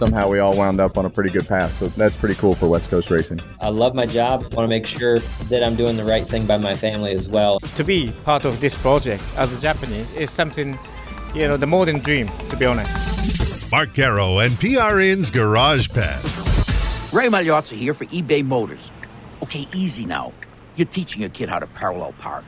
somehow we all wound up on a pretty good path. So that's pretty cool for West Coast Racing. I love my job. I want to make sure that I'm doing the right thing by my family as well. To be part of this project as a Japanese is something, the modern dream, to be honest. Mark Garrow and PRN's Garage Pass. Ray Magliozzi here for eBay Motors. Okay, easy now. You're teaching your kid how to parallel park.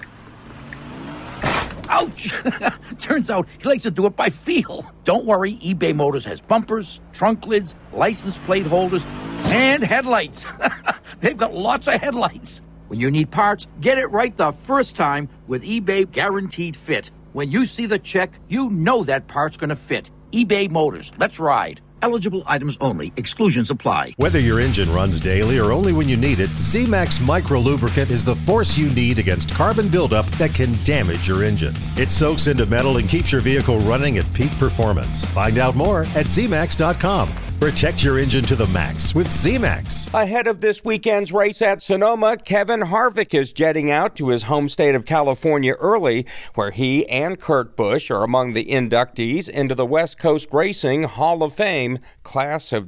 Ouch! Turns out he likes to do it by feel. Don't worry, eBay Motors has bumpers, trunk lids, license plate holders, and headlights. They've got lots of headlights. When you need parts, get it right the first time with eBay Guaranteed Fit. When you see the check, you know that part's going to fit. eBay Motors. Let's ride. Eligible items only. Exclusions apply. Whether your engine runs daily or only when you need it, Z-Max Micro Lubricant is the force you need against carbon buildup that can damage your engine. It soaks into metal and keeps your vehicle running at peak performance. Find out more at zmax.com. Protect your engine to the max with Z-Max. Ahead of this weekend's race at Sonoma, Kevin Harvick is jetting out to his home state of California early, where he and Kurt Busch are among the inductees into the West Coast Racing Hall of Fame class of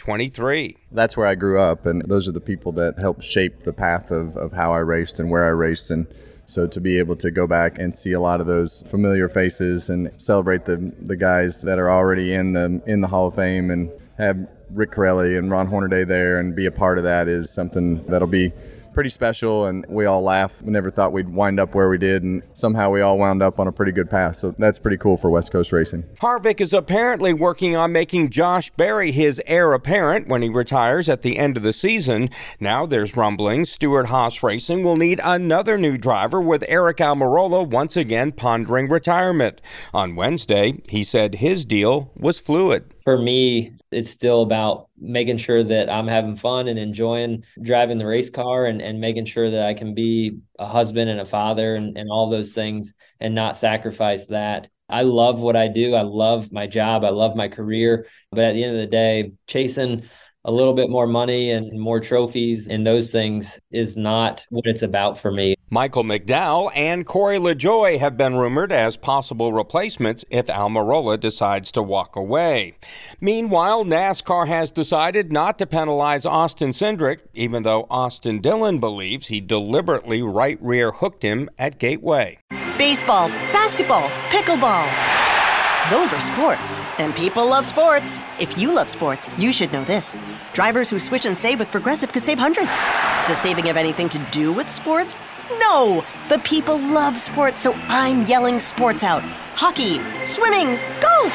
2023. That's where I grew up, and those are the people that helped shape the path of how I raced and where I raced. And so to be able to go back and see a lot of those familiar faces and celebrate the guys that are already in the Hall of Fame and have Rick Corelli and Ron Hornaday there and be a part of that is something that'll be pretty special, and we all laugh. We never thought we'd wind up where we did, and somehow we all wound up on a pretty good path. So that's pretty cool for West Coast Racing. Harvick is apparently working on making Josh Berry his heir apparent when he retires at the end of the season. Now there's rumblings Stewart-Haas Racing will need another new driver, with Eric Almirola once again pondering retirement. On Wednesday, he said his deal was fluid. For me, it's still about making sure that I'm having fun and enjoying driving the race car and making sure that I can be a husband and a father and all those things and not sacrifice that. I love what I do. I love my job. I love my career. But at the end of the day, chasing a little bit more money and more trophies and those things is not what it's about for me. Michael McDowell and Corey LaJoie have been rumored as possible replacements if Almirola decides to walk away. Meanwhile, NASCAR has decided not to penalize Austin Cindric, even though Austin Dillon believes he deliberately right rear hooked him at Gateway. Baseball, basketball, pickleball. Those are sports, and people love sports. If you love sports, you should know this. Drivers who switch and save with Progressive could save hundreds. Does saving have anything to do with sports? No, but people love sports, so I'm yelling sports out. Hockey, swimming, golf.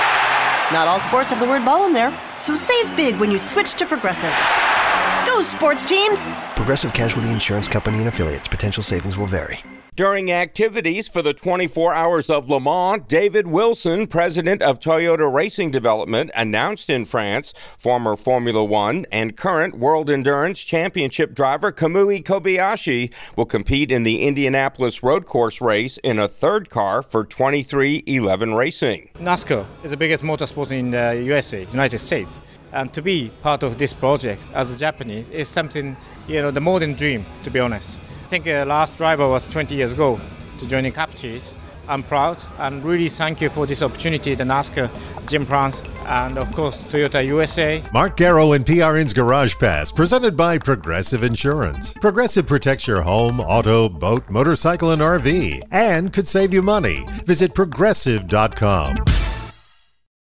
Not all sports have the word ball in there, so save big when you switch to Progressive. Go sports teams! Progressive Casualty Insurance Company and Affiliates. Potential savings will vary. During activities for the 24 Hours of Le Mans, David Wilson, president of Toyota Racing Development, announced in France former Formula One and current World Endurance Championship driver Kamui Kobayashi will compete in the Indianapolis road course race in a third car for 23XI Racing. NASCAR is the biggest motorsport in the USA, United States. And to be part of this project as a Japanese is something, the modern dream, to be honest. I think last driver was 20 years ago to join in Cup Chase. I'm proud and really thank you for this opportunity, the NASCAR, Jim France, and of course Toyota USA. Mark Garrow and PRN's Garage Pass, presented by Progressive Insurance. Progressive protects your home, auto, boat, motorcycle, and RV, and could save you money. Visit progressive.com.